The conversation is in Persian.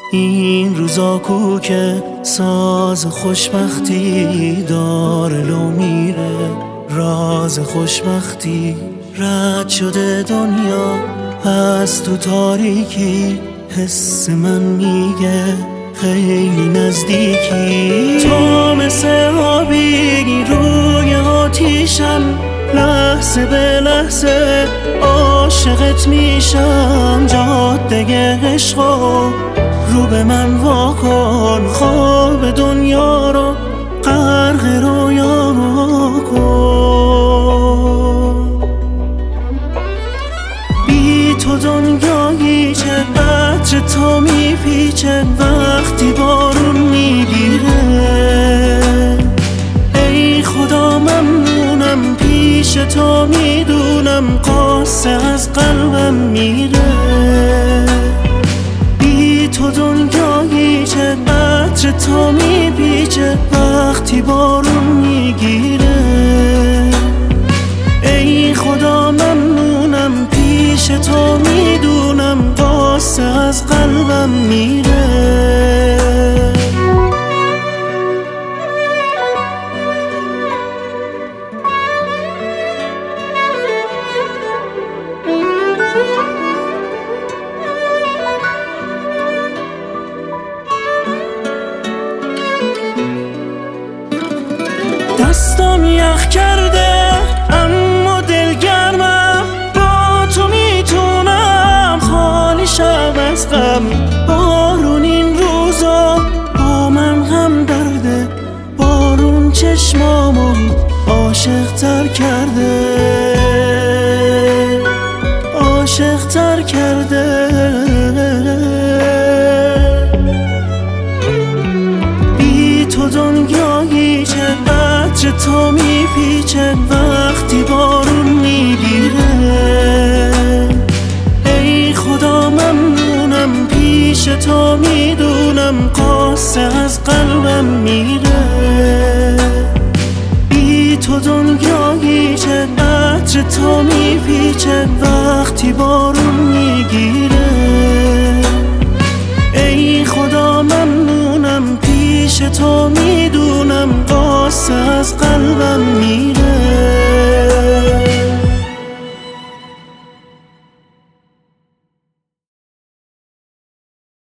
این روزا کو که ساز خوشبختی داره لو میره، راز خوشبختی رد شده دنیا از تو تاریکی، حس من میگه خیلی نزدیکی. تو مثل آبی روی آتیشم، لحظه به لحظه عاشقت میشم. جاده عشقو رو به من واکن، خواب دنیا رو غرق رویا کن. بی تو دنیایی چه عطر تو میپیچه وقتی بارون میگیره. ای خدا ممنونم پیش تو میدونم قصه از قلبم میره. بی تو دنیایی چه عطر تو میپیچه وقتی بارون میگیره. ای خدا ممنونم پیش تو میدونم قصه از قلبم میره. دستم یخ کرده اما دلگرمم، با تو میتونم خالی شم از غم. بارون این روزا با من هم درده، بارون چشمامو عاشق تر کرده، عاشق تر کرده. بی تو دنیایی چه عطر تو میپیچه وقتی بارون میگیره. ای خدا ممنونم پیش تو میدونم قصه از قلبم میره. بی تو دنیایی چه عطر تو میپیچه وقتی بارون